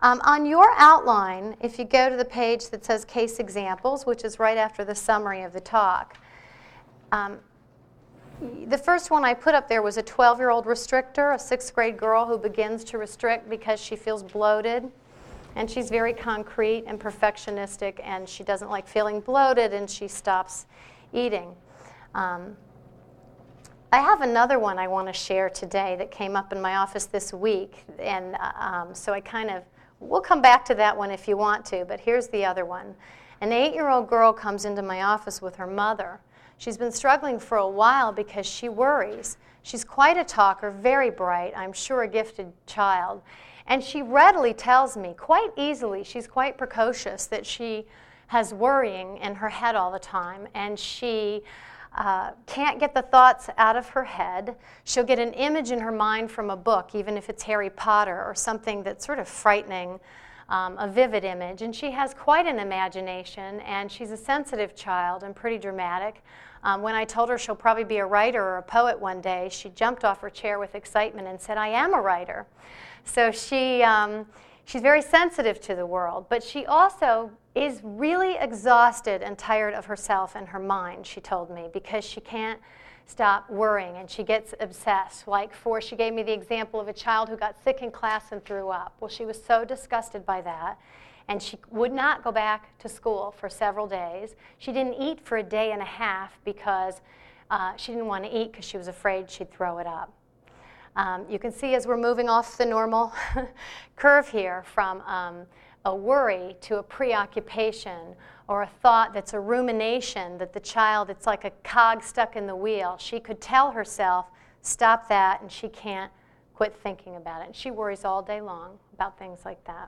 On your outline, if you go to the page that says Case Examples, which is right after the summary of the talk, the first one I put up there was a 12-year-old restrictor, a 6th grade girl who begins to restrict because she feels bloated. And she's very concrete and perfectionistic, and she doesn't like feeling bloated, and she stops eating. I have another one I want to share today that came up in my office this week, and so we'll come back to that one if you want to, but here's the other one. An 8-year-old girl comes into my office with her mother. She's been struggling for a while because she worries. She's quite a talker, very bright, I'm sure a gifted child. And she readily tells me, quite easily, she's quite precocious, that she has worrying in her head all the time. And she can't get the thoughts out of her head. She'll get an image in her mind from a book, even if it's Harry Potter or something that's sort of frightening, a vivid image. And she has quite an imagination, and she's a sensitive child and pretty dramatic. When I told her she'll probably be a writer or a poet one day, she jumped off her chair with excitement and said, "I am a writer." So she's very sensitive to the world, but she also is really exhausted and tired of herself and her mind, she told me, because she can't stop worrying and she gets obsessed. She gave me the example of a child who got sick in class and threw up. Well, she was so disgusted by that, and she would not go back to school for several days. She didn't eat for a day and a half because she didn't want to eat because she was afraid she'd throw it up. You can see as we're moving off the normal curve here from a worry to a preoccupation or a thought that's a rumination that the child, it's like a cog stuck in the wheel. She could tell herself, stop that, and she can't quit thinking about it. And she worries all day long about things like that.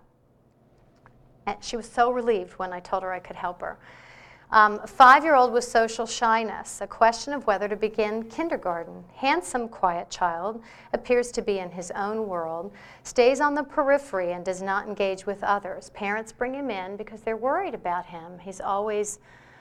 And she was so relieved when I told her I could help her. A 5-year-old with social shyness, a question of whether to begin kindergarten. Handsome, quiet child, appears to be in his own world, stays on the periphery and does not engage with others. Parents bring him in because they're worried about him. He's always,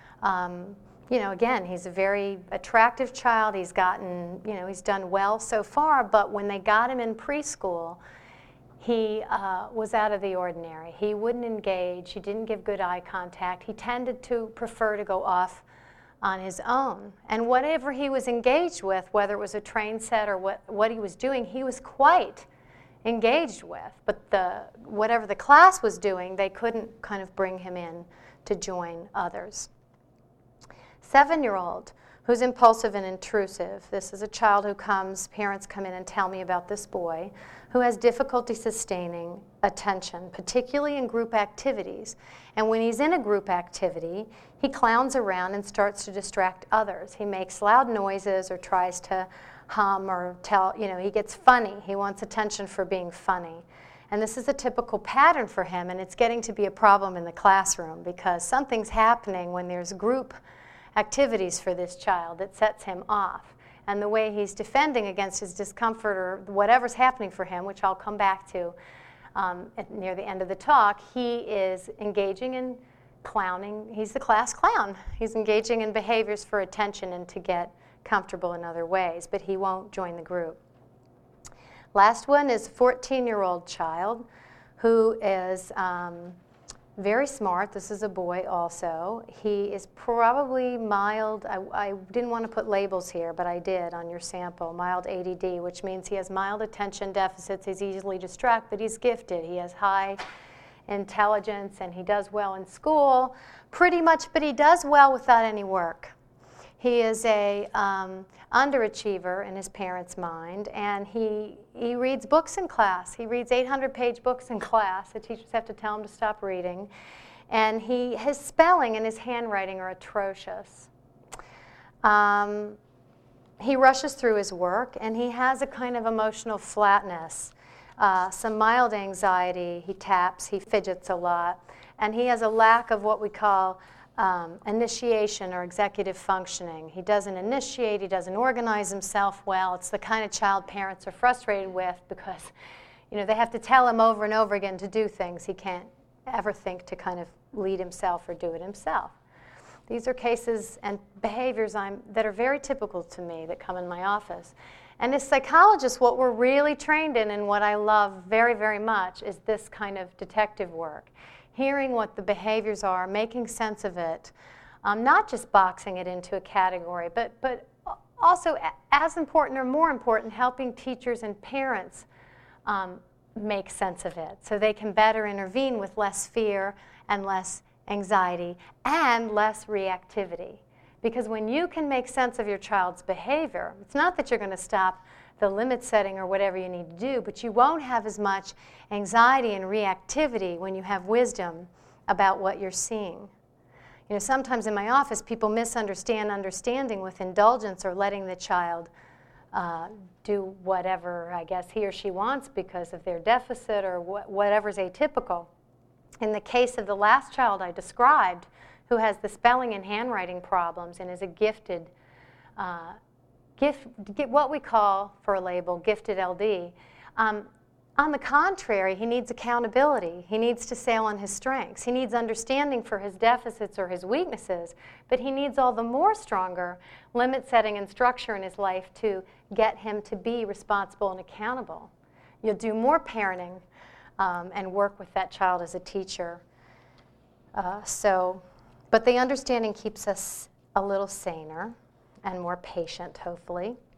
again, he's a very attractive child. He's done well so far, but when they got him in preschool, he was out of the ordinary. He wouldn't engage. He didn't give good eye contact. He tended to prefer to go off on his own. And whatever he was engaged with, whether it was a train set or what he was doing, he was quite engaged with. But whatever the class was doing, they couldn't kind of bring him in to join others. 7-year-old who's impulsive and intrusive. This is a child who parents come in and tell me about this boy, who has difficulty sustaining attention, particularly in group activities. And when he's in a group activity, he clowns around and starts to distract others. He makes loud noises or tries to hum or he gets funny. He wants attention for being funny. And this is a typical pattern for him, and it's getting to be a problem in the classroom because something's happening when there's group activities for this child that sets him off. And the way he's defending against his discomfort or whatever's happening for him, which I'll come back to near the end of the talk, he is engaging in clowning. He's the class clown. He's engaging in behaviors for attention and to get comfortable in other ways, but he won't join the group. Last one is a 14-year-old child who is very smart. This is a boy also. He is probably mild. I didn't want to put labels here, but I did on your sample. Mild ADD, which means he has mild attention deficits. He's easily distracted, but he's gifted. He has high intelligence, and he does well in school, pretty much, but he does well without any work. He is a underachiever in his parents' mind, and he reads books in class. He reads 800-page books in class. The teachers have to tell him to stop reading. And his spelling and his handwriting are atrocious. He rushes through his work, and he has a kind of emotional flatness, some mild anxiety. He taps, he fidgets a lot, and he has a lack of what we call initiation or executive functioning. He doesn't initiate, he doesn't organize himself well. It's the kind of child parents are frustrated with because they have to tell him over and over again to do things. He can't ever think to kind of lead himself or do it himself. These are cases and behaviors that are very typical to me that come in my office. And as psychologists, what we're really trained in and what I love very, very much is this kind of detective work. Hearing what the behaviors are, making sense of it, not just boxing it into a category, but also as important or more important, helping teachers and parents make sense of it so they can better intervene with less fear and less anxiety and less reactivity. Because when you can make sense of your child's behavior, it's not that you're going to stop the limit setting or whatever you need to do, but you won't have as much anxiety and reactivity when you have wisdom about what you're seeing. You know, sometimes in my office, people misunderstand understanding with indulgence or letting the child do whatever, I guess, he or she wants because of their deficit or whatever's atypical. In the case of the last child I described, who has the spelling and handwriting problems and is a gifted, what we call, for a label, gifted LD, on the contrary, he needs accountability. He needs to sail on his strengths. He needs understanding for his deficits or his weaknesses, but he needs all the more stronger limit setting and structure in his life to get him to be responsible and accountable. You'll do more parenting and work with that child as a teacher. But the understanding keeps us a little saner and more patient, hopefully.